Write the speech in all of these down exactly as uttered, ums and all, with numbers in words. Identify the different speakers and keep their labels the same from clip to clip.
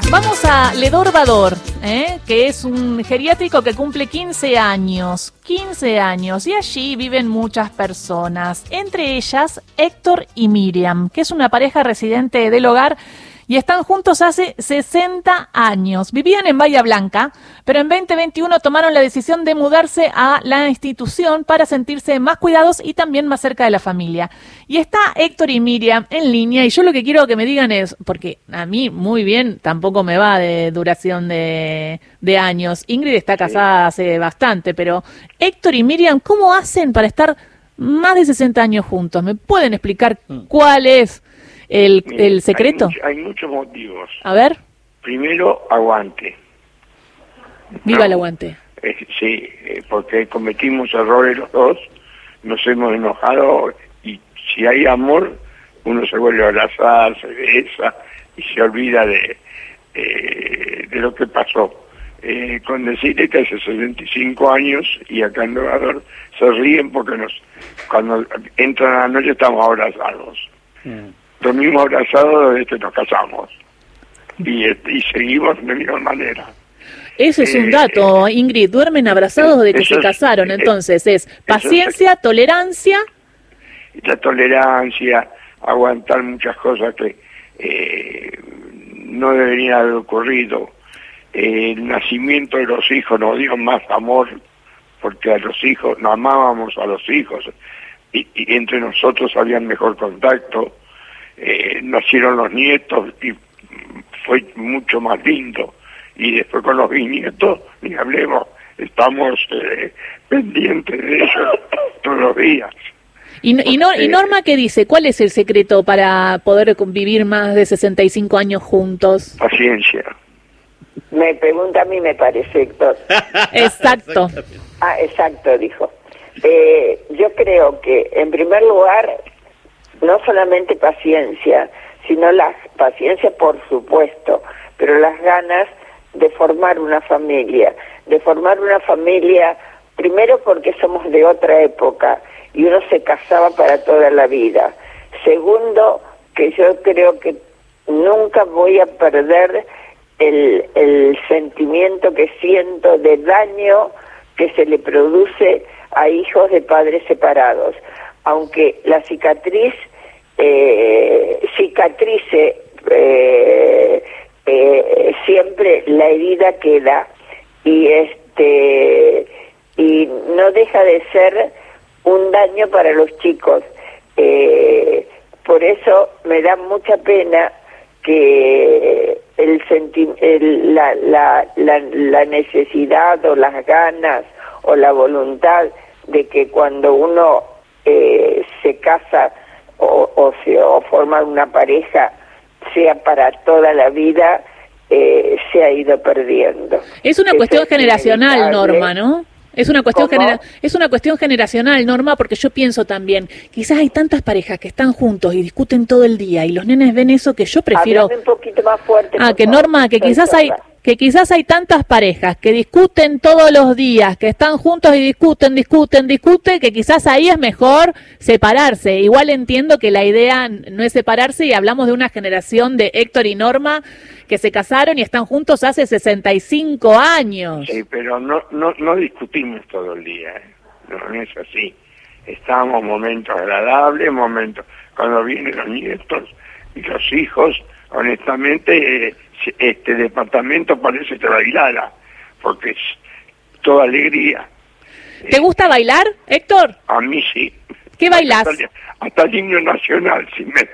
Speaker 1: Vamos a Ledor Vador, ¿eh? que es un geriátrico que cumple quince años, quince años, y allí viven muchas personas, entre ellas Héctor y Miriam, que es una pareja residente del hogar y están juntos hace sesenta años. Vivían en Bahía Blanca, pero en veinte veintiuno tomaron la decisión de mudarse a la institución para sentirse más cuidados y también más cerca de la familia. Y está Héctor y Miriam en línea, y yo lo que quiero que me digan es, porque a mí muy bien tampoco me va de duración de, de años. Ingrid está casada hace bastante, pero Héctor y Miriam, ¿cómo hacen para estar más de sesenta años juntos? ¿Me pueden explicar cuál es el,
Speaker 2: Mire,
Speaker 1: el secreto?
Speaker 2: Hay, much, hay muchos motivos.
Speaker 1: A ver.
Speaker 2: Primero, aguante.
Speaker 1: Viva
Speaker 2: no,
Speaker 1: el aguante.
Speaker 2: Eh, sí, eh, porque cometimos errores los dos, nos hemos enojado, y si hay amor, uno se vuelve a abrazar, se besa y se olvida de, eh, de lo que pasó. Eh, con decirle que hace sesenta y cinco años, y acá en Nueva York se ríen porque nos cuando entran a la noche estamos abrazados. Mm. Dormimos abrazados desde que nos casamos y, y seguimos de la misma manera.
Speaker 1: Eso es un dato, Ingrid. Duermen abrazados desde que se casaron. Entonces es paciencia, es, tolerancia.
Speaker 2: La tolerancia, aguantar muchas cosas que eh, no deberían haber ocurrido. Eh, el nacimiento de los hijos nos dio más amor, porque a los hijos, nos amábamos a los hijos, y, y entre nosotros había mejor contacto. Eh, nacieron los nietos y fue mucho más lindo. Y después con los bisnietos, ni hablemos, estamos eh, pendientes de ellos todos los días.
Speaker 1: ¿Y, y, no, ¿Y Norma qué dice? ¿Cuál es el secreto para poder vivir más de sesenta y cinco años juntos?
Speaker 2: Paciencia.
Speaker 3: Me pregunta a mí, me parece, Héctor.
Speaker 1: Exacto.
Speaker 3: Ah, exacto, dijo. Eh, yo creo que, en primer lugar, no solamente paciencia, sino la paciencia, por supuesto, pero las ganas de formar una familia, de formar una familia, primero porque somos de otra época y uno se casaba para toda la vida. Segundo, que yo creo que nunca voy a perder el, el sentimiento que siento de daño que se le produce a hijos de padres separados. Aunque la cicatriz eh, cicatrice eh, eh, siempre la herida queda, y este y no deja de ser un daño para los chicos. Eh, por eso me da mucha pena que el, senti el la, la, la, la necesidad o las ganas o la voluntad de que cuando uno eh, se casa o, o, se, o forma una pareja sea para toda la vida, eh, se ha ido perdiendo.
Speaker 1: Es una
Speaker 3: Eso
Speaker 1: cuestión
Speaker 3: es
Speaker 1: generacional, Norma, ¿no? Es una cuestión genera es una cuestión generacional, Norma, porque yo pienso también, quizás hay tantas parejas que están juntos y discuten todo el día y los nenes ven eso, que yo prefiero.
Speaker 3: Hablame un poquito más fuerte.
Speaker 1: Ah, que Norma, que quizás hay que quizás hay tantas parejas que discuten todos los días, que están juntos y discuten, discuten, discuten, que quizás ahí es mejor separarse. Igual entiendo que la idea no es separarse, y hablamos de una generación de Héctor y Norma que se casaron y están juntos hace sesenta y cinco años.
Speaker 2: Sí, pero no no no discutimos todo el día, ¿eh? No, no es así. Estamos momentos agradables, momentos cuando vienen los nietos y los hijos. Honestamente, eh, este departamento parece que bailara, porque es toda alegría.
Speaker 1: ¿Te gusta bailar, Héctor?
Speaker 2: A mí sí.
Speaker 1: ¿Qué bailás?
Speaker 2: Hasta, hasta el himno nacional, si me...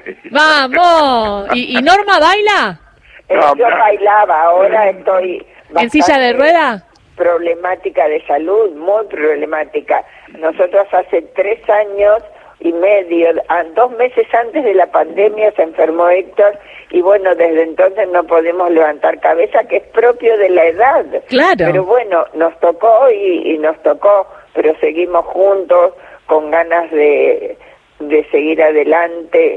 Speaker 1: ¡Vamos! ¿Y, y Norma baila?
Speaker 3: Eh,
Speaker 2: No,
Speaker 3: yo
Speaker 2: no.
Speaker 3: bailaba, ahora estoy...
Speaker 1: ¿En silla de rueda?
Speaker 3: Problemática de salud, muy problemática. Nosotros hace tres años y medio, a dos meses antes de la pandemia se enfermó Héctor, y bueno, desde entonces no podemos levantar cabeza, que es propio de la edad.
Speaker 1: Claro.
Speaker 3: Pero bueno, nos tocó y, y nos tocó, pero seguimos juntos con ganas de, de seguir adelante,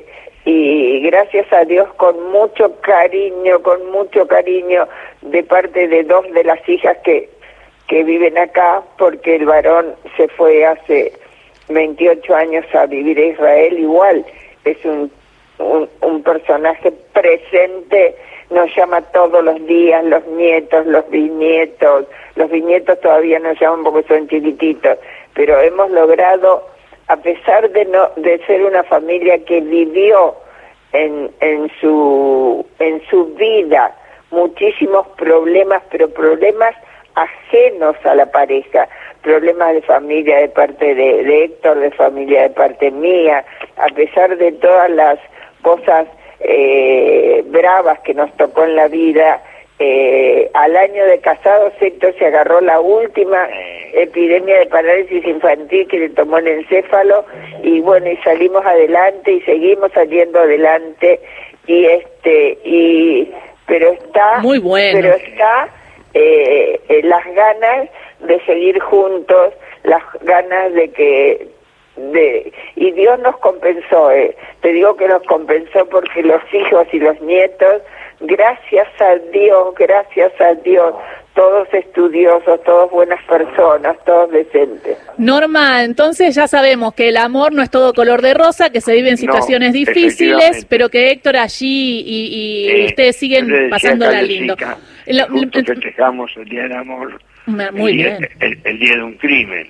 Speaker 3: y gracias a Dios con mucho cariño, con mucho cariño de parte de dos de las hijas que, que viven acá, porque el varón se fue hace veintiocho años a vivir a Israel. Igual es un, un, un personaje presente nos llama todos los días, los nietos, los bisnietos, los bisnietos todavía nos llaman porque son chiquititos, pero hemos logrado, a pesar de no de ser una familia que vivió en, en su en su vida muchísimos problemas, pero problemas ajenos a la pareja, problemas de familia de parte de, de Héctor, de familia de parte mía, a pesar de todas las cosas eh, bravas que nos tocó en la vida, eh, al año de casados Héctor se agarró la última epidemia de parálisis infantil que le tomó el encéfalo, y bueno, y salimos adelante y seguimos saliendo adelante, y este y pero está
Speaker 1: muy bueno.
Speaker 3: pero está eh, eh, las ganas de seguir juntos, las ganas de que de y Dios nos compensó, eh. te digo que nos compensó porque los hijos y los nietos, gracias a Dios, gracias a Dios, todos estudiosos, todos buenas personas, todos decentes.
Speaker 1: Norma, entonces ya sabemos que el amor no es todo color de rosa, que se vive en situaciones
Speaker 2: no,
Speaker 1: difíciles, pero que Héctor allí y, y
Speaker 2: eh,
Speaker 1: ustedes siguen pasándola lindo.
Speaker 2: El, justo festejamos el Día del Amor,
Speaker 1: muy
Speaker 2: el,
Speaker 1: bien.
Speaker 2: Día, el, el día de un crimen,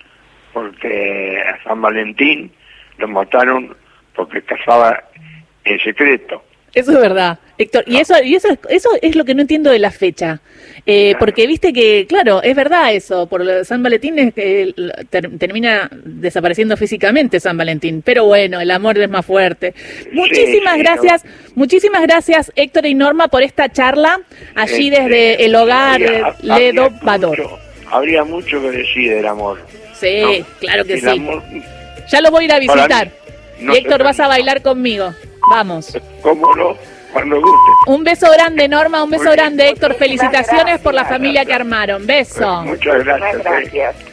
Speaker 2: porque a San Valentín lo mataron porque casaba en secreto.
Speaker 1: Eso es verdad, Héctor. Y eso y eso es, eso es lo que no entiendo de la fecha. Eh, claro. Porque viste que, claro, es verdad eso. Por San Valentín es que ter, termina desapareciendo físicamente San Valentín. Pero bueno, el amor es más fuerte. Muchísimas sí, sí, gracias, no. muchísimas gracias, Héctor y Norma, por esta charla allí este, desde el hogar habría, Ledo Bador.
Speaker 2: Habría mucho que decir del amor.
Speaker 1: Sí, ¿no? Claro que
Speaker 2: el
Speaker 1: sí. Amor,
Speaker 2: ya
Speaker 1: lo voy a ir a visitar. Mí, no y Héctor, vas a bailar conmigo. Vamos.
Speaker 2: ¿Cómo no? Cuando guste.
Speaker 1: Un beso grande, Norma, un beso grande, Héctor. Felicitaciones por la familia que armaron. Beso.
Speaker 2: Muchas gracias.
Speaker 3: Muchas gracias.